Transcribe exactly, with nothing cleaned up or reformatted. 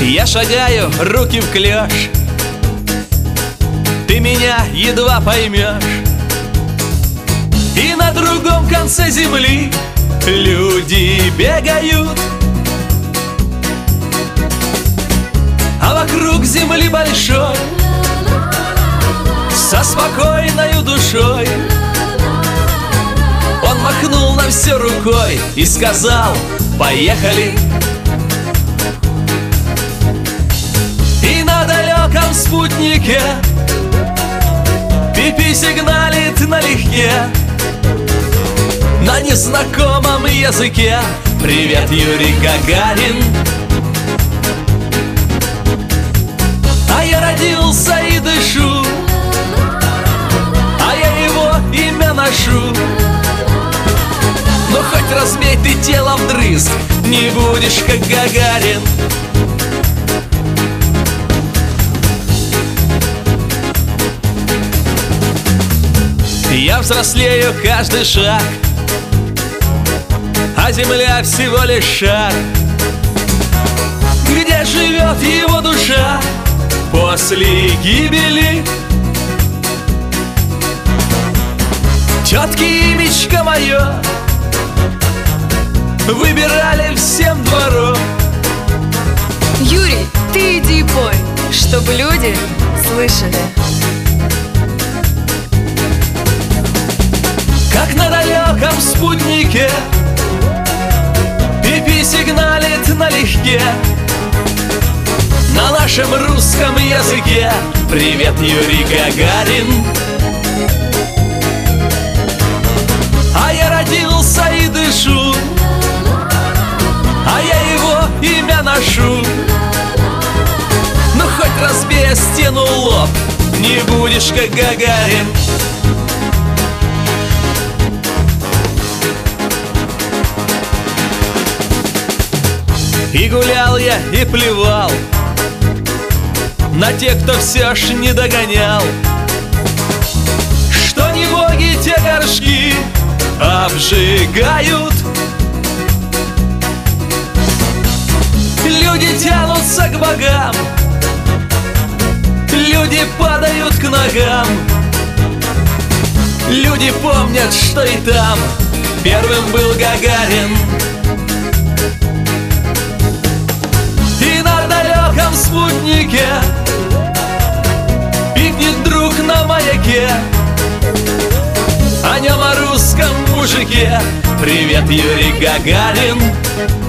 Я шагаю, руки в клёш, ты меня едва поймешь. И на другом конце земли люди бегают, а вокруг земли большой со спокойною душой. Он махнул на все рукой и сказал: поехали. И на далеком спутнике пи-пи сигналит налегке, на незнакомом языке: привет, Юрий Гагарин. А я родился и дышу, а я его имя ношу. Но хоть разбей ты телом вдрызг, не будешь как Гагарин. Я взрослею каждый шаг, а земля всего лишь шар, где живет его душа после гибели. Тетки имечко мое выбирали всем двором. Юрий, ты иди и пой, чтобы люди слышали. Как на далеком спутнике пи-пи сигналит налегке, на нашем русском языке: привет, Юрий Гагарин. А я родился и дышу, а я его имя ношу. Ну хоть разбей о стену лоб, не будешь как Гагарин. И гулял я, и плевал на тех, кто все ж не догонял, что не боги те горшки обжигают. Люди тянутся к богам, люди падают к ногам. Люди помнят, что и там первым был Гагарин. И на далеком спутнике пикнет друг на маяке, о нем, о русском мужике: привет, Юрий Гагарин.